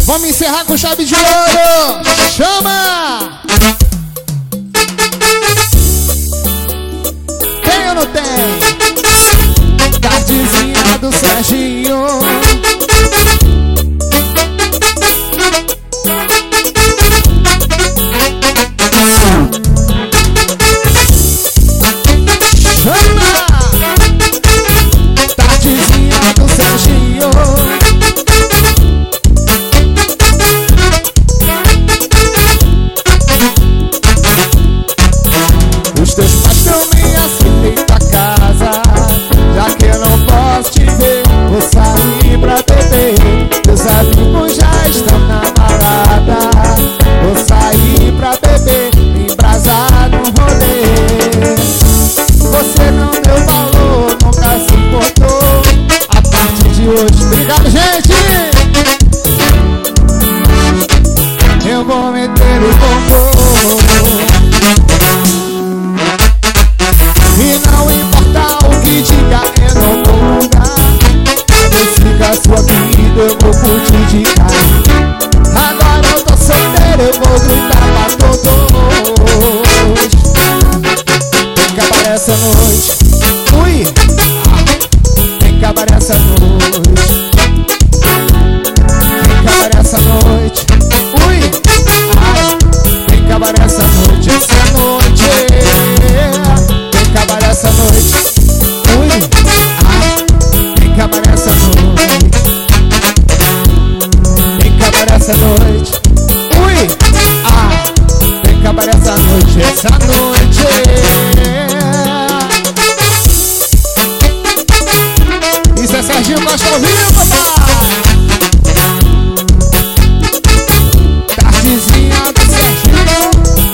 Vamos encerrar com chave de ouro. Chama! Tem ou não tem? Tardezinha do Serginho. Chama! Tardezinha do Serginho. Os teus pais também aceitem tua casa, já que eu não posso te ver, vou sair pra beber. Meus amigos já estão na balada, vou sair pra beber, embrasar no rolê. Você não deu valor, nunca se importou. A partir de hoje, obrigado, gente! Eu vou meter o bombom. E não importa o que diga, eu não vou mudar. Siga a sua vida, eu vou curtir de cá. Agora eu tô solteiro, eu vou gritar pra todos. Tem que acabar essa noite. Ui! Tem que acabar essa noite. Tem que acabar essa noite. Ui! Tem que acabar essa noite. Essa noite. Tem que acabar essa noite. Ui! Tem que acabar essa noite. Tem que acabar essa noite. Ui! Tem que acabar essa noite. Essa noite. Isso é Serginho Costa ao vivo, papai! Tardezinha do Serginho.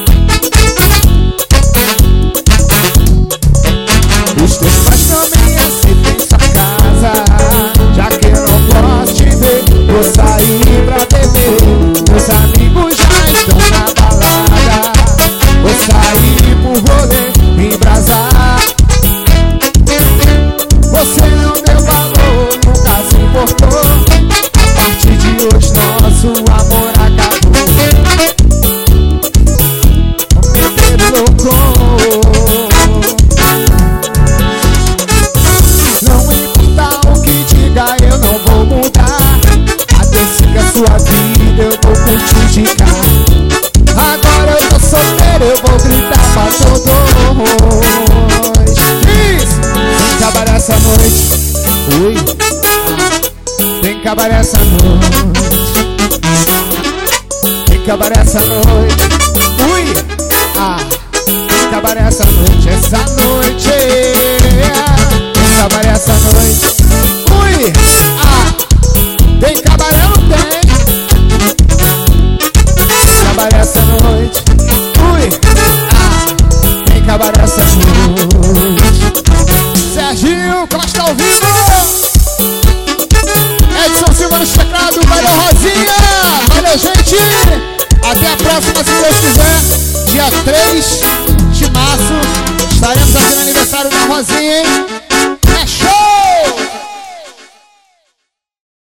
Os teus pais também aceitem sua casa, já que eu não posso te ver, vou sair pra beber. Meus amigos já estão na balada, vou sair pro rolê, embrasar. Você não deu valor, nunca se importou. A partir de hoje nosso amor acabou. Vou meter o louco. Não importa o que diga, eu não vou mudar. Até siga a sua vida, eu vou curtir de cá. Agora eu tô solteiro, eu vou gritar pra todos. Tem que acabar essa noite. Ui! Tem que acabar essa noite. Tem que acabar essa noite. Ui! Tem que acabar essa noite. Essa noite. Tem que acabar essa noite. Ui! Tem que acabar, eu não tem. Tem que acabar essa noite. Ui! Tem que acabar essa noite. Serginho Costa ao vivo. Edson Silva no teclado. Valeu, Rosinha. Valeu, gente. Até a próxima, se Deus quiser. Dia 3 de março estaremos aqui no aniversário da Rosinha, hein?